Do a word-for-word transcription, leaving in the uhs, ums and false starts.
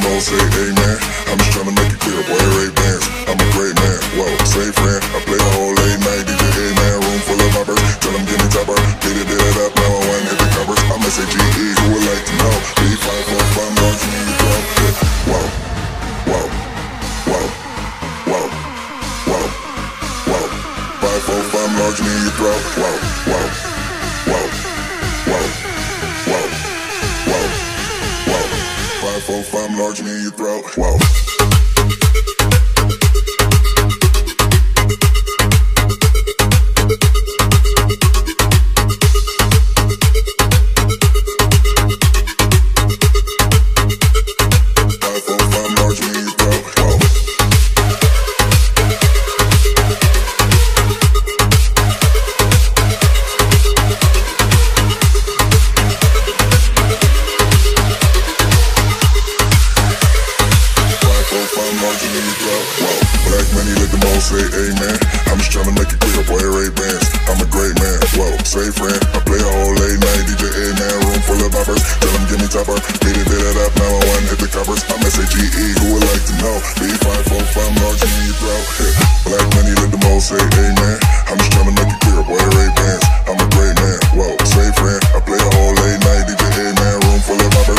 more, say amen. I'm just tryna make it clear, boy, Ray-Bans. I'm a great man, whoa, say friend. I play the whole late night, D J A-man, room full of moppers. Tell them give me topper, get it, did it up, now I want hit the covers. I'm S A G E, who would like to know? B five four five, large me, you throw. Whoa, whoa, whoa, whoa, whoa, whoa. Five four five, large me, you throw. Whoa, whoa, whoa, whoa, whoa, whoa, whoa. Five four five, large me, you throw. Whoa. Black money, let them all say amen. I'm just tryna make it clear, boy, Ray-Bans. I'm a great man, whoa, say friend. I play a whole late night, D J A-man, room full of boppers. Tell them give me topper, get it, did it up, now I want hit the covers. I'm S A G E, who would like to know? B five four five, large me, you throw. Black money, let them all say amen. I'm just tryna make it clear, boy, Ray-Bans. I'm a great man, whoa, say friend. I play a whole late night, D J A-man, room full of boppers.